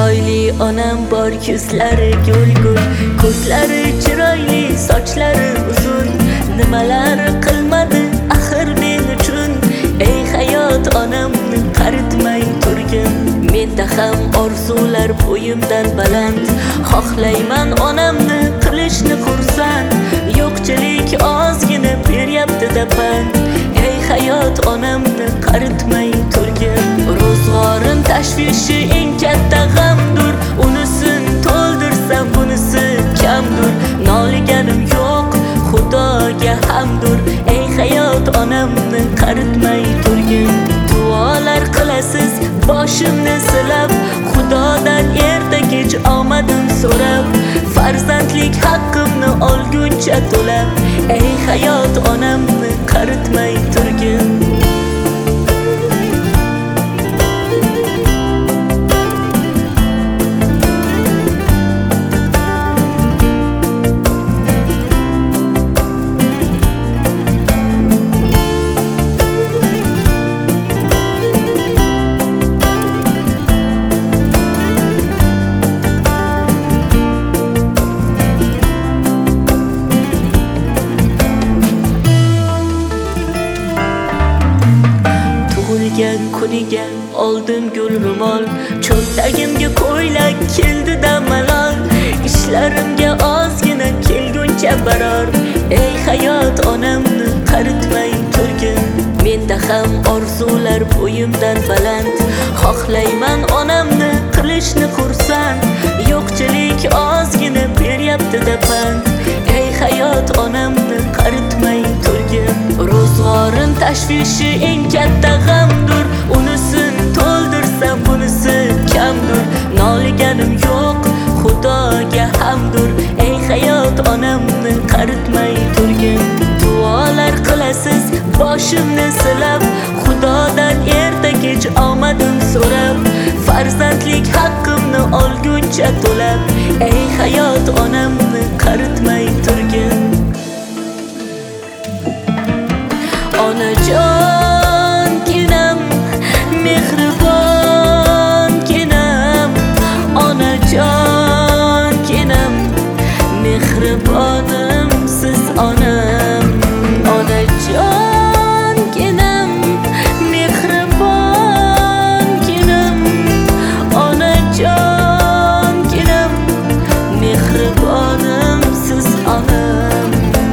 Chiroyli onam bor, ko'zlari gul-gul, ko'zlari chiroyli, sochlari uzun. Nimalar qilmadi axir men uchun, ey hayot onamni qaritmay turgin. Menda ham orzular bo'yimdan baland, xohlayman onamni qilishni xursand. Yo'qchilik ozgina beryapti-da pand, ey hayot onamni qaritmay turgin. Ro'zg'orim tashvishi eng katta g'amdur, unisin to'ldirsam bunisi kamdur. Noliganim yo'q, Xudoga hamdur, ey hayot onamni qaritmay turgin. Duolar qilasiz boshimni silab, Xudodan erta kech omadim so'rab, farzandlik haqqimni olguncha to'lab, ey hayot onamni qaritmay turgin. Kuniga oldim gul ro'mol, cho'ntagimga ko'ylak keldi-da malol. Ishlarimga ozgina kelguncha baror, ey hayot onamni qaritmay turgin. Menda ham orzular bo'yimdan baland, xohlayman onamni qilishni xursand. Yo'qchilik ozgina beryapti-da pand, ey hayot onamni qaritmay turgin. Ro'zg'orim tashvishi eng katta g'amdur, unisin to'ldirsam bunisi kamdur. Noliganim yo'q, Xudoga hamdur, ey hayot onamni qaritmay turgin. Duolar qilasiz boshimni silab, Xudodan erta kech omadim so'rab, farzandlik haqqimni olguncha to'lab, ey hayot onamni qaritmay turgin. Onajonginam, mehribonginam, onajonginam, mehribonimsiz onam. Onajonginam, mehribonginam, onajonginam, mehribonimsiz onam.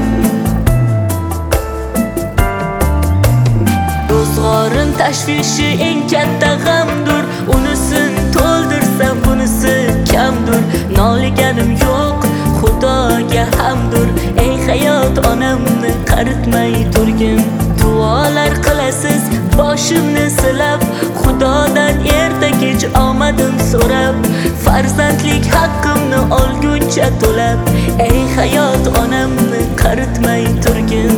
Ro'zg'orim tashvishi eng katta g'amdur, unisin to'ldirsam bunisi kamdur. Noliganim yo'q, Xudoga hamdur, ey hayot onamni qaritmay turgin. Duolar qilasiz boshimni silab, Xudodan erta kech omadim so'rab, farzandlik haqqimni olguncha to'lab, ey hayot onamni qaritmay turgin.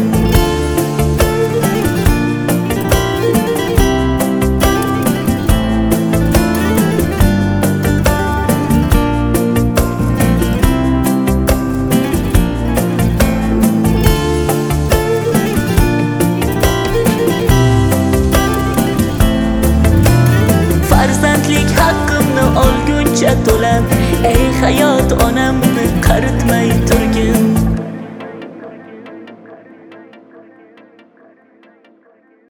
Farzandlik haqqimni olguncha to'lab, ey hayot onamni qaritmay turgin.